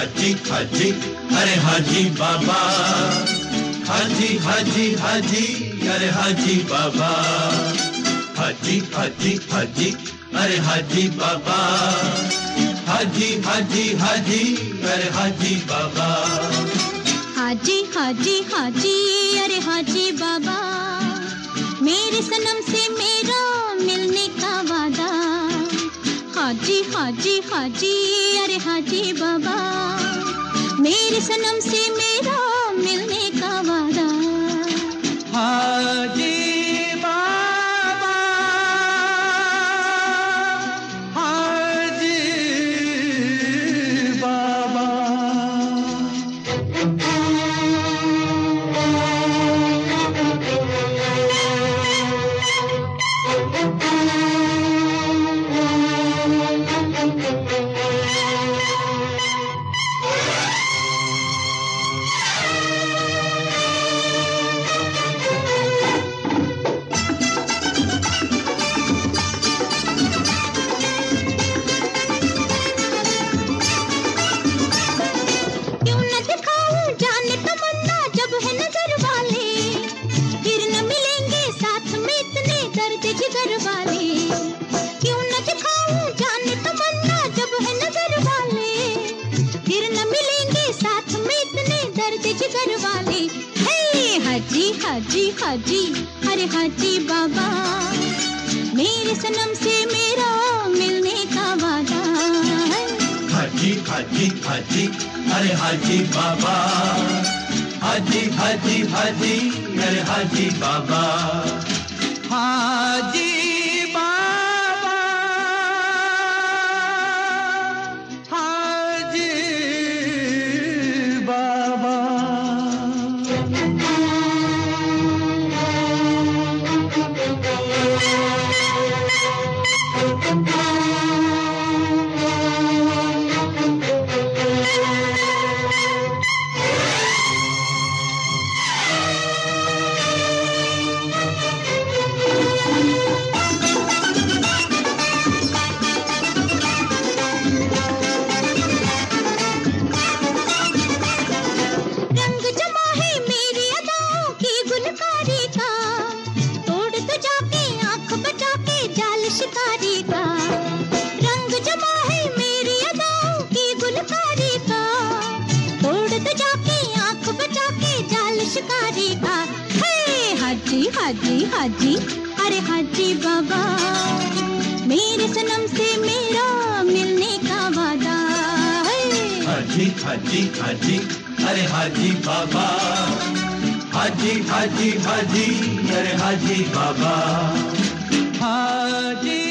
हाजी हाजी अरे हाजी बाबा, हाजी हाजी हाजी अरे हाजी बाबा, हाजी हाजी हाजी अरे हाजी बाबा, हाजी हाजी हाजी अरे हाजी बाबा, हाजी हाजी हाजी अरे हाजी बाबा, मेरे सनम से मेरा मिलने का वादा। हाजी हाजी हाजी अरे हाजी बाबा, मेरे सनम से मेरा मिलने का वादा। हाजी बाबा, हाजी बाबा। हाजी हाजी हाजी अरे हाजी बाबा, मेरे सनम से मेरा मिलने का वादा। हाजी हाजी हाजी अरे हाजी बाबा, हाजी हाजी हाजी अरे हाजी बाबा, हाजी बाबा, हाजी बाबा। शिकारी का रंग जमा है मेरी अदाओं की गुलकारी का, तोड़ तो जाके आंख बचा के जाल शिकारी का। हे हाजी हाजी हाजी अरे हाजी बाबा, मेरे सनम से मेरा मिलने का वादा। हाजी हाजी हाजी अरे हाजी बाबा, हाजी हाजी हाजी अरे हाजी बाबा, हाजी